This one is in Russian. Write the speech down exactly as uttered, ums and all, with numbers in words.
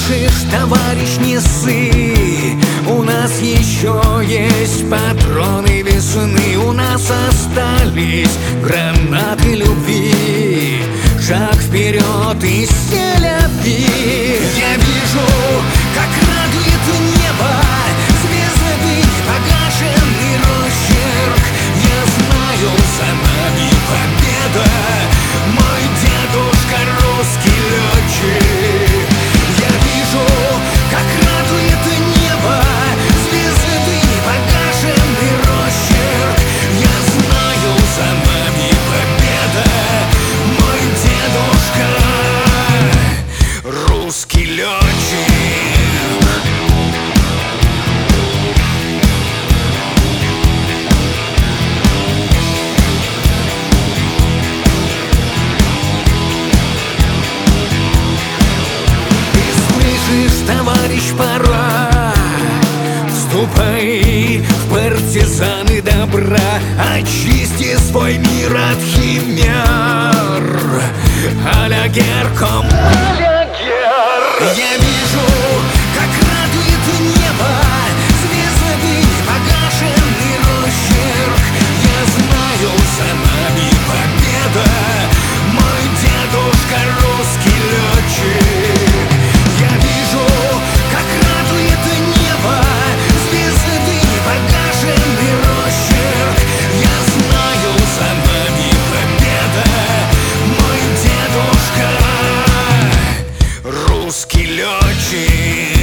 слышишь, товарищ, не ссы. У нас еще есть патроны весны. У нас остались гранаты любви. Шаг вперед и селяви. Я вижу, как радует небо звезды, погашенный росчерк. Я знаю, за нами победа. Мой дедушка русский летчик. Я вижу, как радует небо звезды, погашенный росчерк. Я знаю, за нами победа. Мой дедушка русский летчик. Товарищ, пора, вступай в партизаны добра. Очисти свой мир от химер. А-ля Герком, а-ля Гер. Я вижу, как радует небо звезды, погашенный росчерк. Я знаю, за нами победа. Мой дедушка русский летчик. Я вижу, как радует небо звезды, погашенный росчерк. Я знаю, за нами победа. Мой дедушка русский летчик.